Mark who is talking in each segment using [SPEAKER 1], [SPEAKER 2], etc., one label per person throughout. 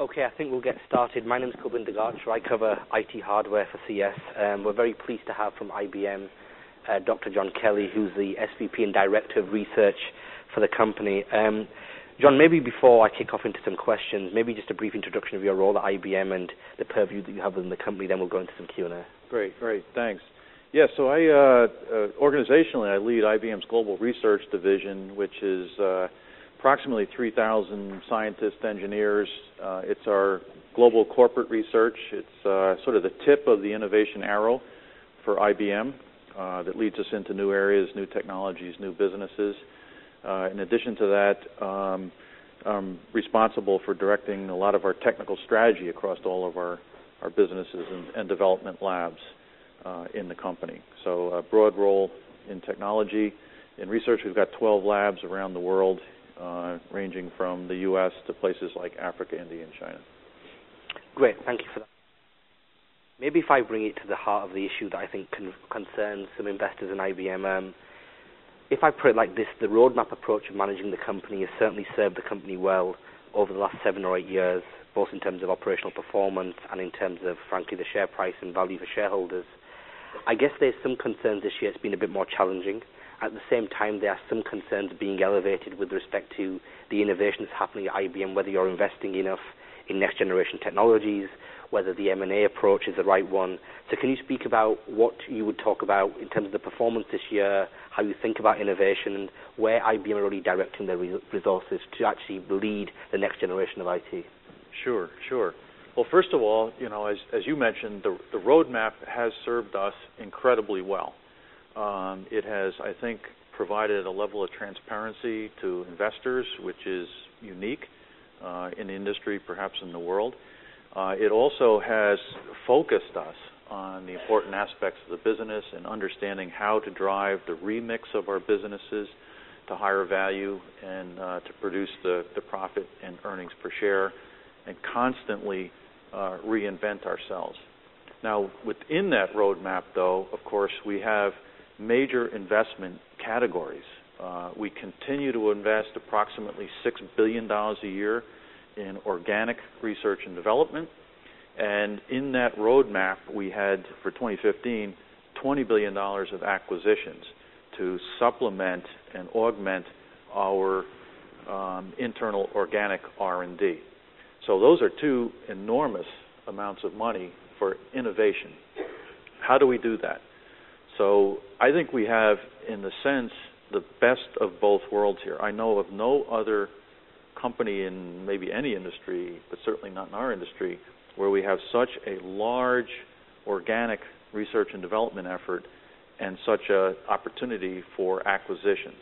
[SPEAKER 1] Okay, I think we'll get started. My name is Kulbinder Garcha. I cover IT hardware for CS. We're very pleased to have from IBM Dr. John Kelly, who's the SVP and Director of Research for the company. John, maybe before I kick off into some questions, maybe just a brief introduction of your role at IBM and the purview that you have within the company, then we'll go into some Q&A.
[SPEAKER 2] Great, thanks. Yeah, so organizationally, I lead IBM's Global Research Division, which is approximately 3,000 scientists, engineers. It's our global corporate research. It's sort of the tip of the innovation arrow for IBM that leads us into new areas, new technologies, new businesses. In addition to that, I'm responsible for directing a lot of our technical strategy across all of our businesses and development labs in the company. So a broad role in technology. In research, we've got 12 labs around the world, ranging from the U.S. to places like Africa, India, and China.
[SPEAKER 1] Great, thank you for that. Maybe if I bring it to the heart of the issue that I think concerns some investors in IBM, if I put it like this, the roadmap approach of managing the company has certainly served the company well over the last 7 or 8 years, both in terms of operational performance and in terms of, frankly, the share price and value for shareholders. I guess there's some concerns this year it's been a bit more challenging. At the same time, there are some concerns being elevated with respect to the innovation that's happening at IBM, whether you're investing enough in next-generation technologies, whether the M&A approach is the right one. So can you speak about what you would talk about in terms of the performance this year, how you think about innovation, and where IBM are really directing their resources to actually lead the next generation of IT?
[SPEAKER 2] Sure. Well, first of all, as you mentioned, the roadmap has served us incredibly well. It has, I think, provided a level of transparency to investors, which is unique in the industry, perhaps in the world. It also has focused us on the important aspects of the business and understanding how to drive the remix of our businesses to higher value and to produce the profit and earnings per share and constantly reinvent ourselves. Now, within that roadmap, though, of course, we have major investment categories. We continue to invest approximately $6 billion a year in organic research and development. And in that roadmap, we had, for 2015, $20 billion of acquisitions to supplement and augment our internal organic R&D. So those are two enormous amounts of money for innovation. How do we do that? So I think we have, in a sense, the best of both worlds here. I know of no other company in maybe any industry, but certainly not in our industry, where we have such a large organic research and development effort and such an opportunity for acquisitions.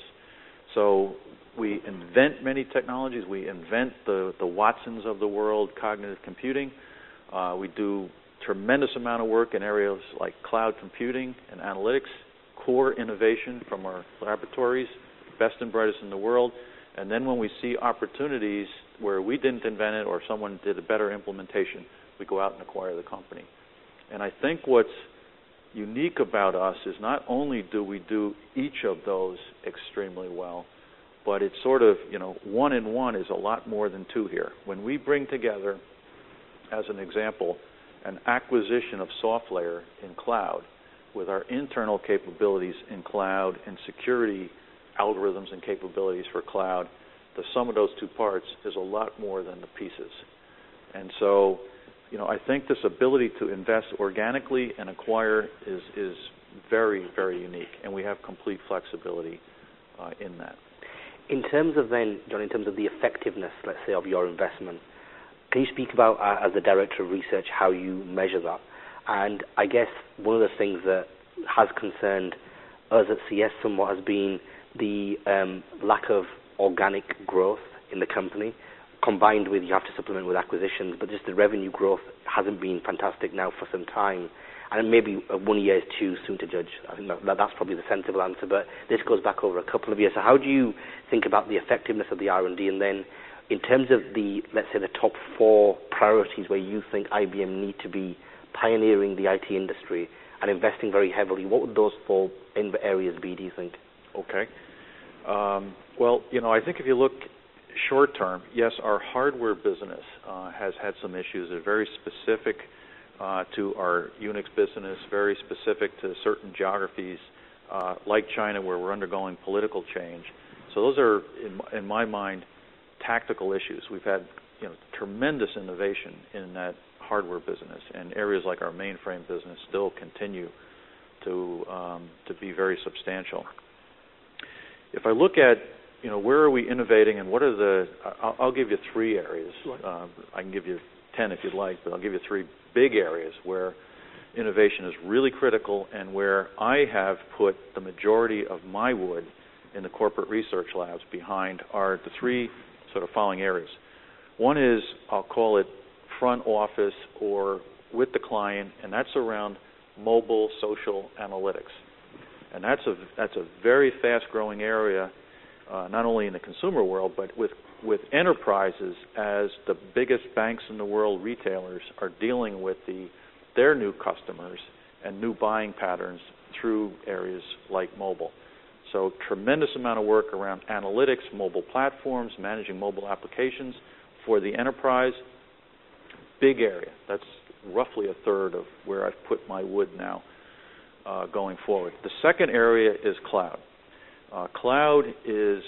[SPEAKER 2] So we invent many technologies. We invent the Watsons of the world, cognitive computing. We do tremendous amount of work in areas like cloud computing and analytics, core innovation from our laboratories, best and brightest in the world. And then when we see opportunities where we didn't invent it or someone did a better implementation, we go out and acquire the company. And I think what's unique about us is not only do we do each of those extremely well, but it's sort of, 1 and 1 is a lot more than 2 here. When we bring together, as an example, an acquisition of SoftLayer in cloud with our internal capabilities in cloud and security algorithms and capabilities for cloud, the sum of those 2 parts is a lot more than the pieces. And so, I think this ability to invest organically and acquire is very, very unique, and we have complete flexibility in that.
[SPEAKER 1] In terms of then, John, in terms of the effectiveness, let's say, of your investment, can you speak about, as the Director of Research, how you measure that? And I guess one of the things that has concerned us at CS somewhat has been the lack of organic growth in the company, combined with you have to supplement with acquisitions, but just the revenue growth hasn't been fantastic now for some time. And maybe 1 year is too soon to judge. I think that's probably the sensible answer, but this goes back over a couple of years. So how do you think about the effectiveness of the R&D? And then in terms of let's say, the top 4 priorities where you think IBM need to be pioneering the IT industry and investing very heavily, what would those 4 areas be, do you think?
[SPEAKER 2] Okay. Well, I think if you look short term, yes, our hardware business has had some issues. They're very specific to our Unix business, very specific to certain geographies like China, where we're undergoing political change. So those are, in my mind, tactical issues. We've had tremendous innovation in that hardware business, and areas like our mainframe business still continue to be very substantial. If I look at where are we innovating and what are the I'll give you 3 areas. I can give you 10 if you'd like, but I'll give you 3 big areas where innovation is really critical and where I have put the majority of my wood in the corporate research labs behind are the 3 sort of following areas. One is, I'll call it front office or with the client, and that's around mobile social analytics. And that's a very fast-growing area, not only in the consumer world, but with enterprises, as the biggest banks in the world, retailers, are dealing with their new customers and new buying patterns through areas like mobile. So tremendous amount of work around analytics, mobile platforms, managing mobile applications for the enterprise. Big area. That's roughly a third of where I've put my wood now going forward. The second area is cloud. Cloud is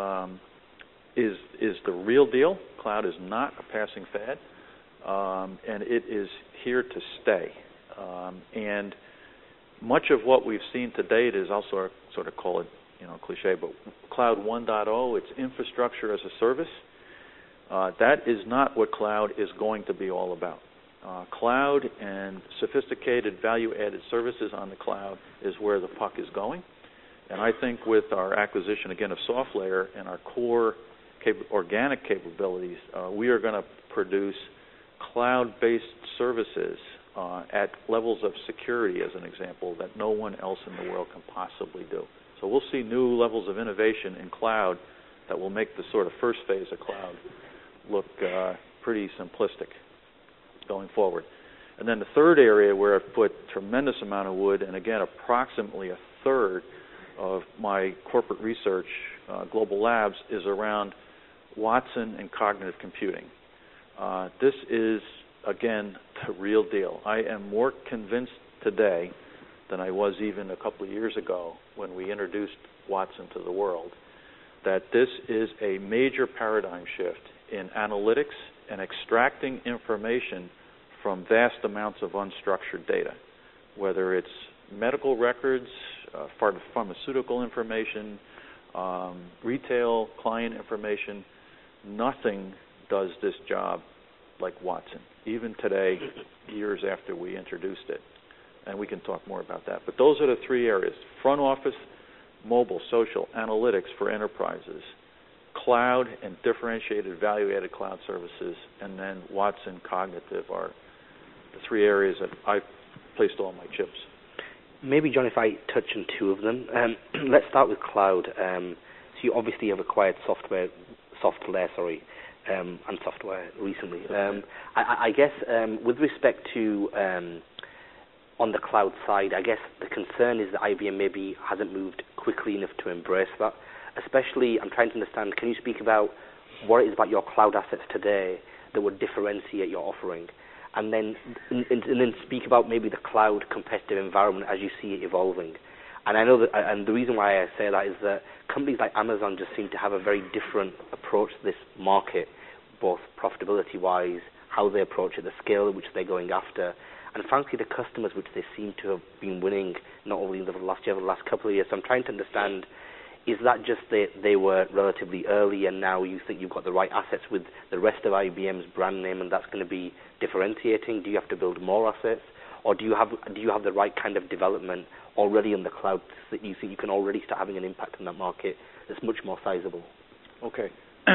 [SPEAKER 2] the real deal. Cloud is not a passing fad, and it is here to stay. And much of what we've seen to date is also sort of call it, cliche, but Cloud 1.0. It's infrastructure as a service. That is not what cloud is going to be all about. Cloud and sophisticated value-added services on the cloud is where the puck is going. And I think with our acquisition, again, of SoftLayer and our core organic capabilities, we are going to produce cloud-based services at levels of security, as an example, that no one else in the world can possibly do. So we'll see new levels of innovation in cloud that will make the sort of first phase of cloud look pretty simplistic going forward. And then the third area where I've put tremendous amount of wood, and again, approximately a third of my corporate research global labs, is around Watson and cognitive computing. This is, again, the real deal. I am more convinced today than I was even a couple of years ago when we introduced Watson to the world, that this is a major paradigm shift in analytics and extracting information from vast amounts of unstructured data, whether it's medical records, pharmaceutical information, retail client information. Nothing does this job like Watson, even today, years after we introduced it. And we can talk more about that. But those are the 3 areas: front office, mobile, social, analytics for enterprises, cloud and differentiated value-added cloud services, and then Watson Cognitive are the 3 areas that I've placed all my chips.
[SPEAKER 1] Maybe, John, if I touch on 2 of them. Let's start with cloud. So you obviously have acquired SoftLayer recently. I guess with respect to on the cloud side, I guess the concern is that IBM maybe hasn't moved quickly enough to embrace that. Especially, I'm trying to understand, can you speak about what it is about your cloud assets today that would differentiate your offering? And then speak about maybe the cloud competitive environment as you see it evolving. And I know that, and the reason why I say that is that companies like Amazon just seem to have a very different approach to this market, both profitability-wise, how they approach it, the scale at which they're going after, and frankly the customers which they seem to have been winning, not only in the last year, but the last couple of years. So I'm trying to understand, is that just they were relatively early and now you think you've got the right assets with the rest of IBM's brand name and that's going to be differentiating? Do you have to build more assets? Or do you have the right kind of development already in the cloud that you think you can already start having an impact in that market that's much more sizable?
[SPEAKER 2] Okay.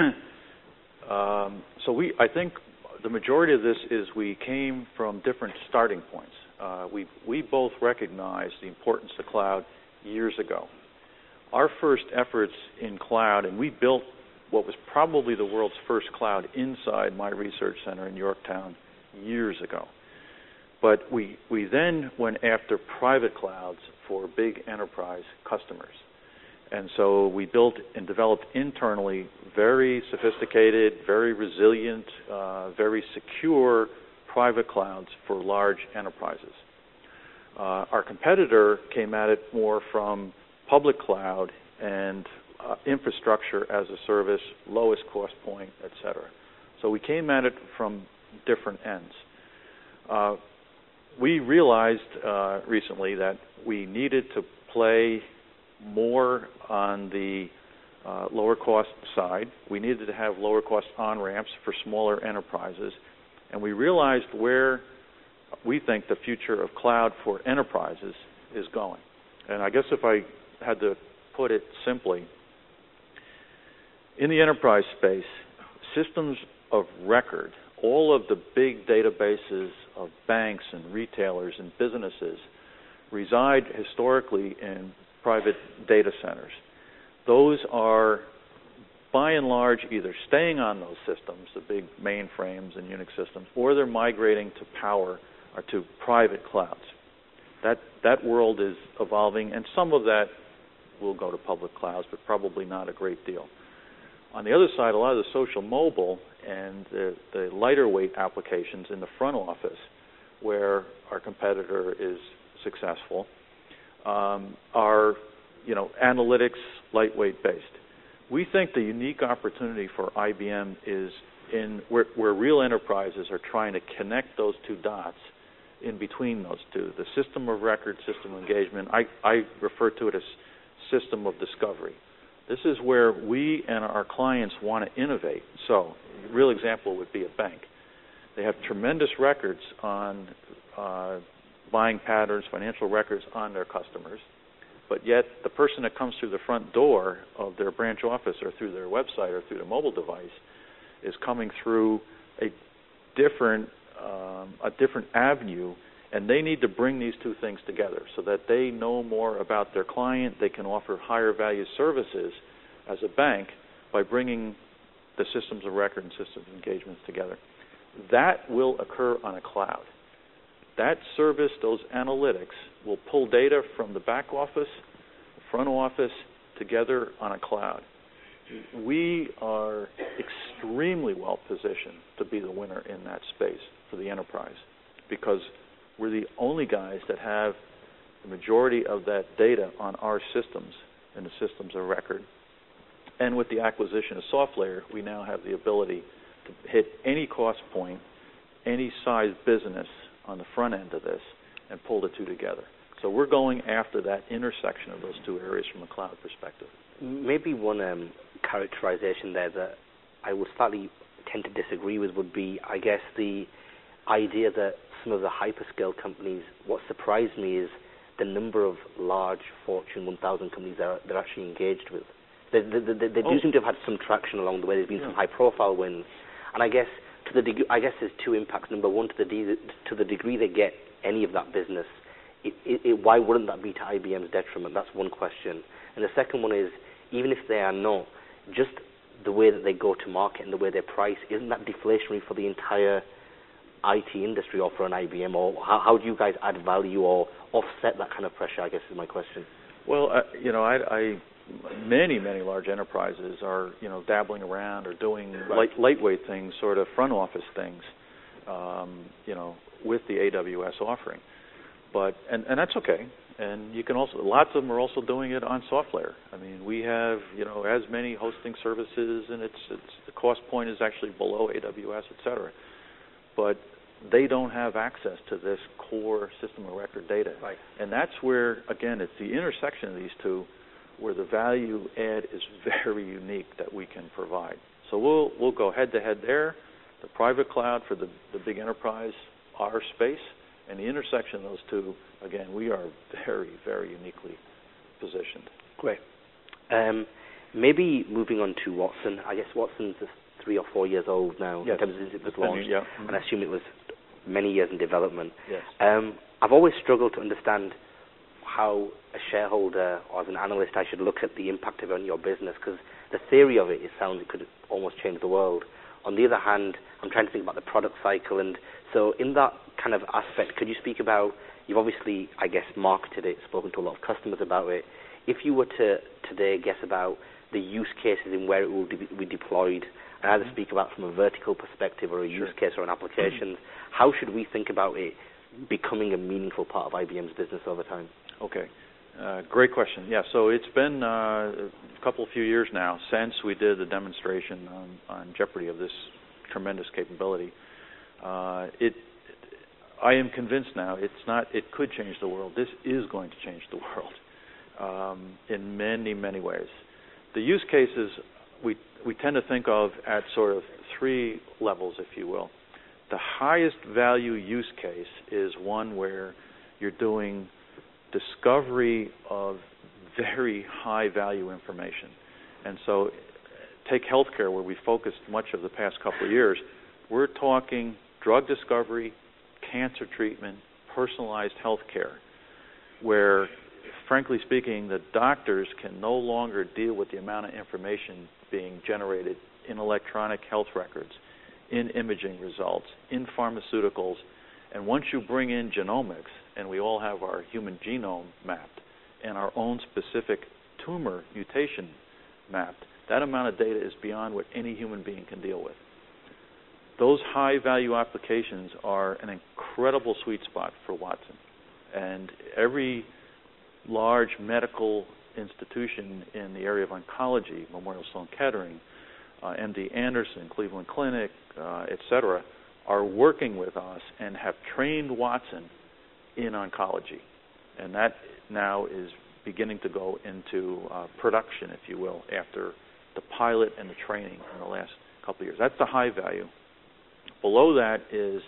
[SPEAKER 2] I think the majority of this is we came from different starting points. We both recognized the importance of cloud years ago. Our first efforts in cloud, and we built what was probably the world's first cloud inside my research center in Yorktown years ago. But we then went after private clouds for big enterprise customers. And so we built and developed internally very sophisticated, very resilient, very secure private clouds for large enterprises. Our competitor came at it more from public cloud and infrastructure as a service, lowest cost point, et cetera. So we came at it from different ends. We realized recently that we needed to play more on the lower cost side. We needed to have lower cost on-ramps for smaller enterprises. And we realized where we think the future of cloud for enterprises is going. And I guess if I had to put it simply, in the enterprise space, systems of record, all of the big databases of banks and retailers and businesses reside historically in private data centers. Those are, by and large, either staying on those systems, the big mainframes and Unix systems, or they're migrating to Power or to private clouds. That world is evolving, and some of that will go to public clouds, but probably not a great deal. On the other side, a lot of the social mobile and the lighter weight applications in the front office, where our competitor is successful, are analytics lightweight based. We think the unique opportunity for IBM is in where real enterprises are trying to connect those two dots in between those two, the system of record, system of engagement. I refer to it as system of discovery. This is where we and our clients want to innovate. So a real example would be a bank. They have tremendous records on buying patterns, financial records on their customers, but yet the person that comes through the front door of their branch office or through their website or through their mobile device is coming through a different avenue, and they need to bring these two things together so that they know more about their client. They can offer higher value services as a bank by bringing the systems of record and systems of engagements together. That will occur on a cloud. That service, those analytics, will pull data from the back office, the front office, together on a cloud. We are extremely well positioned to be the winner in that space for the enterprise because we're the only guys that have the majority of that data on our systems and the systems of record. And with the acquisition of SoftLayer, we now have the ability to hit any cost point, any size business on the front end of this and pull the two together. So we're going after that intersection of those two areas from a cloud perspective.
[SPEAKER 1] Maybe one characterization there that I would slightly tend to disagree with would be, I guess, the idea that some of the hyperscale companies, what surprised me is the number of large Fortune 1000 companies they're actually engaged with. They do seem to have had some traction along the way. There's been some high-profile wins. And I guess to the degree, there's two impacts. Number one, to the degree they get any of that business, why wouldn't that be to IBM's detriment? That's one question. And the second one is, even if they are not, just the way that they go to market and the way they price, isn't that deflationary for the entire IT industry or for an IBM? Or how do you guys add value or offset that kind of pressure, I guess is my question.
[SPEAKER 2] Well, many large enterprises are, dabbling around or doing lightweight things, sort of front office things, with the AWS offering. But and that's okay. And you can also, lots of them are also doing it on SoftLayer. I mean, we have, as many hosting services, and it's the cost point is actually below AWS, et cetera. But they don't have access to this core system of record data.
[SPEAKER 1] Right.
[SPEAKER 2] And that's where, again, it's the intersection of these two where the value add is very unique that we can provide. So we'll go head-to-head there. The private cloud for the big enterprise, our space, and the intersection of those two, again, we are very, very uniquely positioned.
[SPEAKER 1] Great. Maybe moving on to Watson. I guess Watson's 3 or 4 years old now in terms of it was launched, and I assume it was many years in development.
[SPEAKER 2] Yes.
[SPEAKER 1] I've always struggled to understand how a shareholder or as an analyst I should look at the impact of it on your business, because the theory of it sounds it could almost change the world. On the other hand, I'm trying to think about the product cycle, and so in that kind of aspect, could you speak about, you've obviously, I guess, marketed it, spoken to a lot of customers about it. if you were to today guess about the use cases and where it will be deployed, and either speak about from a vertical perspective or a use case or an application, how should we think about it becoming a meaningful part of IBM's business over time?
[SPEAKER 2] Okay. Great question. Yeah, so it's been few years now since we did the demonstration on Jeopardy of this tremendous capability. I am convinced now it could change the world. This is going to change the world in many, many ways. The use cases we tend to think of at sort of three levels, if you will. The highest value use case is one where you're doing discovery of very high value information. And so take healthcare, where we focused much of the past couple of years. We're talking drug discovery, cancer treatment, personalized healthcare, where, frankly speaking, the doctors can no longer deal with the amount of information being generated in electronic health records, in imaging results, in pharmaceuticals. And once you bring in genomics, and we all have our human genome mapped, and our own specific tumor mutation mapped, that amount of data is beyond what any human being can deal with. Those high-value applications are an incredible sweet spot for Watson. And every large medical institution in the area of oncology, Memorial Sloan Kettering, MD Anderson, Cleveland Clinic, et cetera, are working with us and have trained Watson in oncology. And that now is beginning to go into production, if you will, after the pilot and the training in the last couple of years. That's the high value. Below that is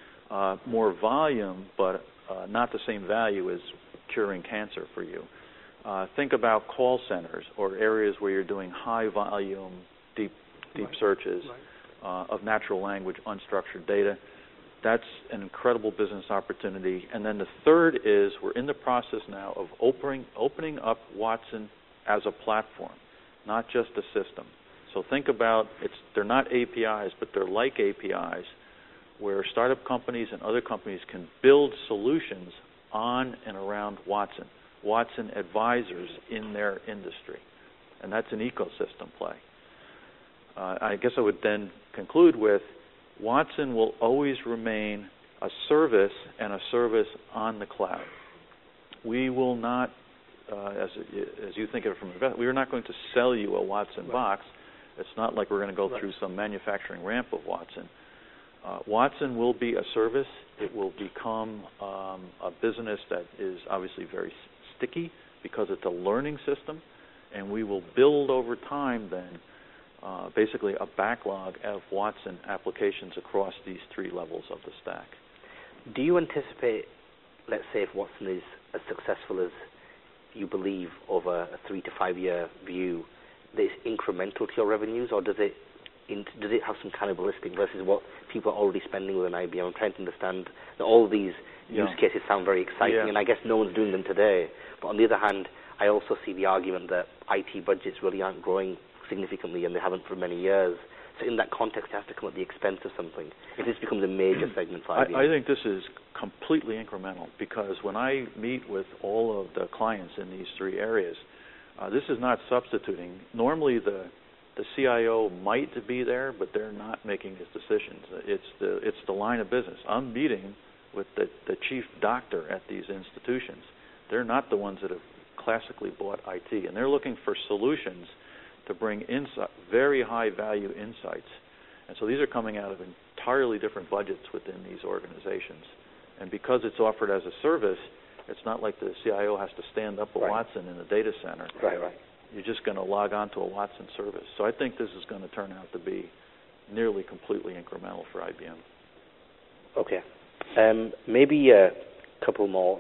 [SPEAKER 2] more volume, but not the same value as curing cancer for you. Think about call centers or areas where you're doing high volume, deep searches of natural language, unstructured data. That's an incredible business opportunity. And then the third is we're in the process now of opening up Watson as a platform, not just a system. So think about they're not APIs, but they're like APIs, where startup companies and other companies can build solutions on and around Watson advisors in their industry. And that's an ecosystem play. I guess I would then conclude with Watson will always remain a service, and a service on the cloud. We will not, as you think of it from investment, we are not going to sell you a Watson box. It's not like we're going to go through some manufacturing ramp of Watson. Watson will be a service. It will become a business that is obviously very sticky because it's a learning system, and we will build over time then basically a backlog of Watson applications across these three levels of the stack.
[SPEAKER 1] Do you anticipate, let's say if Watson is as successful as you believe over a 3 to 5 year view, that it's incremental to your revenues, or does it have some cannibalistic versus what people are already spending with an IBM? I'm trying to understand that all of these use cases sound very exciting, and I guess no one's doing them today. But on the other hand, I also see the argument that IT budgets really aren't growing significantly, and they haven't for many years. So in that context, it has to come at the expense of something. If this becomes a major segment for IBM.
[SPEAKER 2] I think this is completely incremental, because when I meet with all of the clients in these three areas, this is not substituting. Normally the CIO might be there, but they're not making these decisions. It's the line of business. I'm meeting with the chief doctor at these institutions. They're not the ones that have classically bought IT, and they're looking for solutions to bring very high value insights. And so these are coming out of entirely different budgets within these organizations. And because it's offered as a service, it's not like the CIO has to stand up a Watson in the data center.
[SPEAKER 1] Right.
[SPEAKER 2] You're just going to log on to a Watson service. So I think this is going to turn out to be nearly completely incremental for IBM.
[SPEAKER 1] Okay. Maybe a couple more.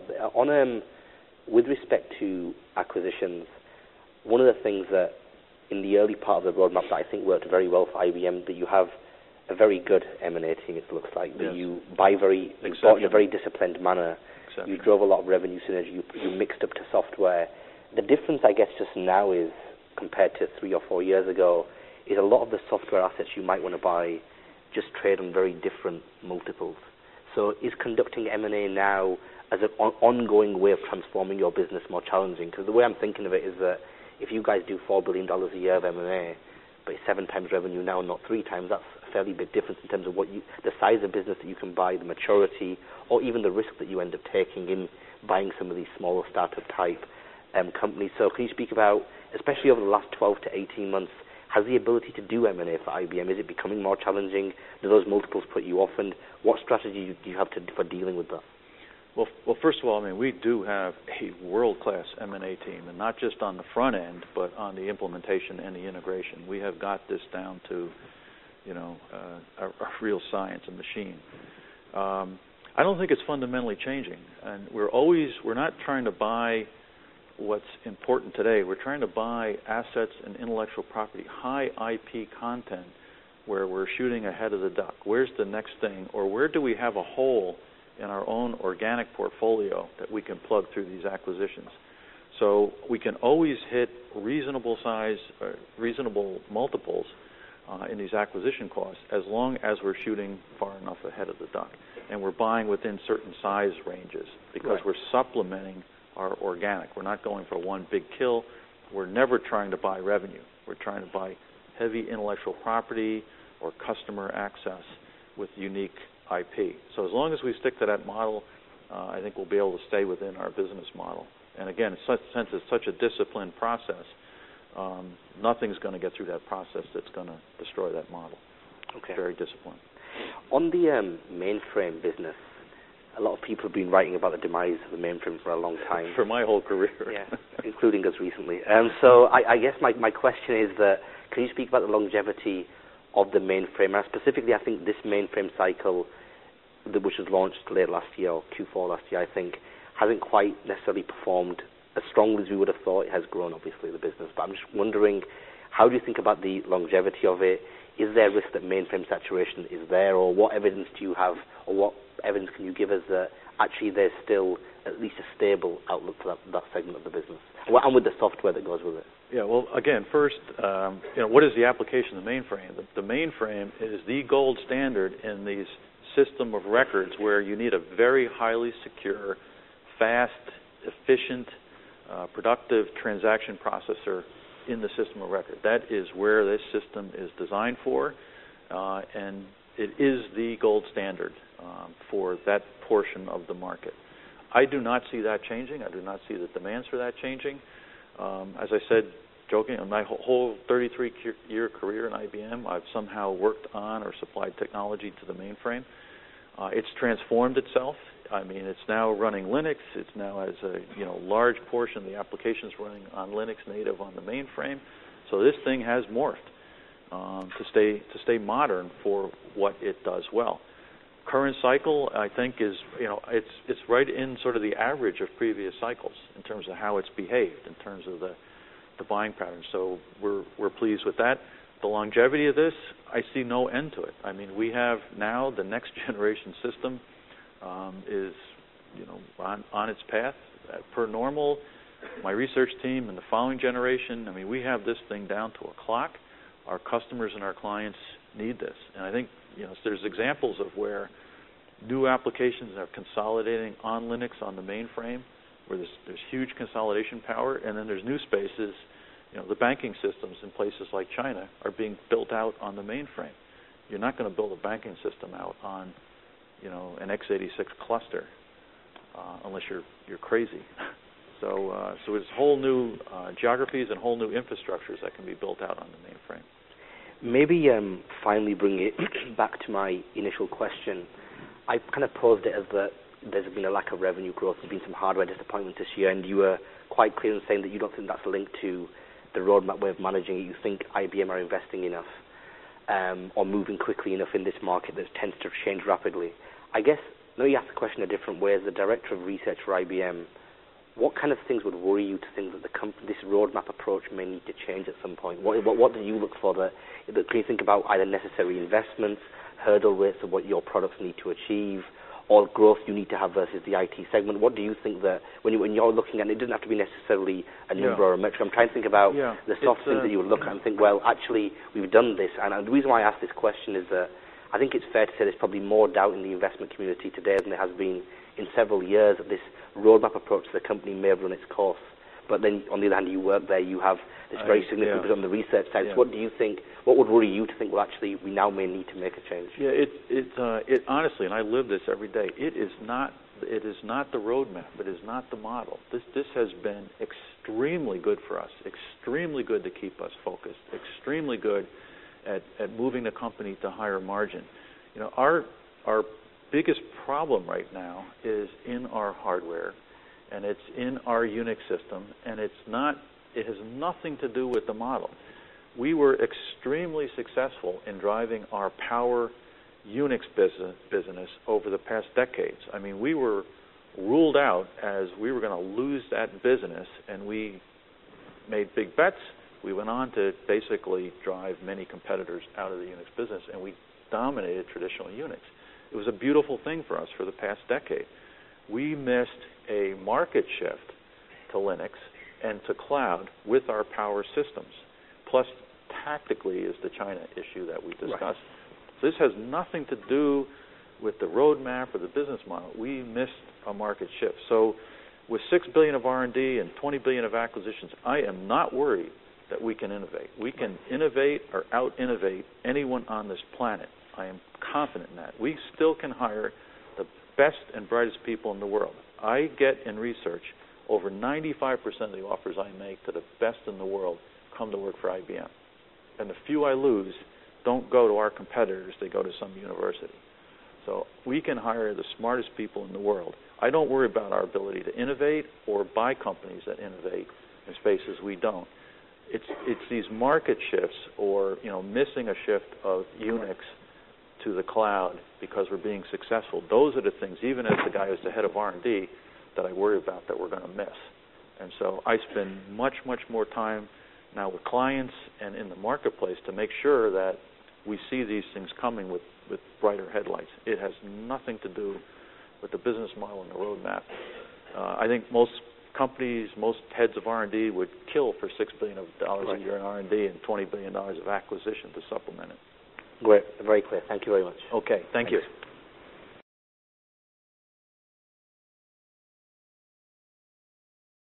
[SPEAKER 1] With respect to acquisitions, one of the things that in the early part of the roadmap that I think worked very well for IBM, that you have a very good M&A team, it looks like, that you bought in a very disciplined manner. You drove a lot of revenue synergy. You mixed up to software. The difference, I guess, just now is, compared to 3 or 4 years ago, is a lot of the software assets you might want to buy just trade on very different multiples. So is conducting M&A now as an ongoing way of transforming your business more challenging? Because the way I'm thinking of it is that if you guys do $4 billion a year of M&A, but it's 7 times revenue now, not 3 times, that's a fairly big difference in terms of the size of business that you can buy, the maturity, or even the risk that you end up taking in buying some of these smaller startup type companies. So can you speak about, especially over the last 12 to 18 months, has the ability to do M&A for IBM, is it becoming more challenging? Do those multiples put you off? And what strategy do you have for dealing with that?
[SPEAKER 2] Well, first of all, I mean, we do have a world-class M&A team, and not just on the front end, but on the implementation and the integration. We have got this down to, a real science and machine. I don't think it's fundamentally changing, and we're not trying to buy what's important today. We're trying to buy assets and intellectual property, high IP content, where we're shooting ahead of the duck. Where's the next thing, or where do we have a hole in our own organic portfolio that we can plug through these acquisitions? So we can always hit reasonable size, reasonable multiples in these acquisition costs, as long as we're shooting far enough ahead of the duck. And we're buying within certain size ranges, because we're supplementing our organic. We're not going for one big kill. We're never trying to buy revenue. We're trying to buy heavy intellectual property or customer access with unique IP. So as long as we stick to that model, I think we'll be able to stay within our business model. And again, since it's such a disciplined process, nothing's going to get through that process that's going to destroy that model.
[SPEAKER 1] Okay.
[SPEAKER 2] Very disciplined.
[SPEAKER 1] On the mainframe business, a lot of people have been writing about the demise of the mainframe for a long time.
[SPEAKER 2] For my whole career.
[SPEAKER 1] Yeah, including us recently. So I guess my question is that, can you speak about the longevity of the mainframe? And specifically, I think this mainframe cycle, which was launched late last year, or Q4 last year, I think, hasn't quite necessarily performed as strongly as we would have thought. It has grown, obviously, the business. But I'm just wondering, how do you think about the longevity of it? Is there a risk that mainframe saturation is there, or what evidence do you have, or what evidence can you give us that actually there's still at least a stable outlook for that segment of the business, and with the software that goes with it?
[SPEAKER 2] Yeah, well, again, first, what is the application of the mainframe? The mainframe is the gold standard in these system of records where you need a very highly secure, fast, efficient, productive transaction processor in the system of record. That is where this system is designed for, and it is the gold standard for that portion of the market. I do not see that changing. I do not see the demands for that changing. As I said, joking, in my whole 33-year career in IBM, I've somehow worked on or supplied technology to the mainframe. It's transformed itself. I mean, it's now running Linux. It's now has a large portion of the applications running on Linux native on the mainframe. So this thing has morphed to stay modern for what it does well. Current cycle, I think, is it's right in sort of the average of previous cycles in terms of how it's behaved, in terms of the buying patterns. So we're pleased with that. The longevity of this, I see no end to it. I mean, we have now the next generation system is on its path per normal. My research team and the following generation, I mean, we have this thing down to a clock. Our customers and our clients need this, and I think there's examples of where new applications are consolidating on Linux on the mainframe, where there's huge consolidation power, and then there's new spaces. The banking systems in places like China are being built out on the mainframe. You're not going to build a banking system out on, an x86 cluster, unless you're crazy. So there's whole new geographies and whole new infrastructures that can be built out on the mainframe.
[SPEAKER 1] Maybe finally bring it back to my initial question. I kind of posed it as that there's been a lack of revenue growth. There's been some hardware disappointment this year, and you were quite clear in saying that you don't think that's linked to the roadmap way of managing it. You think IBM are investing enough or moving quickly enough in this market that tends to change rapidly. I guess, let me ask the question a different way. As the director of research for IBM, what kind of things would worry you to think that this roadmap approach may need to change at some point? What do you look for? Can you think about either necessary investments, hurdle rates of what your products need to achieve, or growth you need to have versus the IT segment? What do you think that when you're looking at it, it doesn't have to be necessarily a number or a metric. I'm trying to think about the soft things that you would look at and think, well, actually, we've done this. And the reason why I ask this question is that I think it's fair to say there's probably more doubt in the investment community today than there has been in several years that this roadmap approach to the company may have run its course. But then, on the other hand, you work there, you have this very significant bit on the research side. So what do you think, what would worry you to think, well, actually, we now may need to make a change?
[SPEAKER 2] Yeah, it honestly, and I live this every day, it is not the roadmap, it is not the model. This has been extremely good for us, extremely good to keep us focused, extremely good at moving the company to higher margin. You know, our biggest problem right now is in our hardware, and it's in our Unix system, and it has nothing to do with the model. We were extremely successful in driving our power Unix business over the past decades. I mean, we were ruled out as we were going to lose that business, and we made big bets. We went on to basically drive many competitors out of the Unix business, and we dominated traditional Unix. It was a beautiful thing for us for the past decade. We missed a market shift to Linux and to cloud with our power systems. Plus, tactically, is the China issue that we discussed.
[SPEAKER 1] Right.
[SPEAKER 2] So this has nothing to do with the roadmap or the business model. We missed a market shift. So with $6 billion of R&D and $20 billion of acquisitions, I am not worried that we can innovate. We can innovate or out-innovate anyone on this planet. I am confident in that. We still can hire the best and brightest people in the world. I get in research over 95% of the offers I make to the best in the world come to work for IBM. And the few I lose don't go to our competitors, they go to some university. So we can hire the smartest people in the world. I don't worry about our ability to innovate or buy companies that innovate in spaces we don't. It's these market shifts or, you know, missing a shift of Unix to the cloud because we're being successful. Those are the things, even as the guy who's the head of R&D, that I worry about that we're going to miss. And so I spend much, much more time now with clients and in the marketplace to make sure that we see these things coming with brighter headlights. It has nothing to do with the business model and the roadmap. I think most companies, most heads of R&D would kill for $6 billion a year in R&D and $20 billion of acquisition to supplement it.
[SPEAKER 1] Great. Very clear. Thank you very much.
[SPEAKER 2] Okay. Thank you.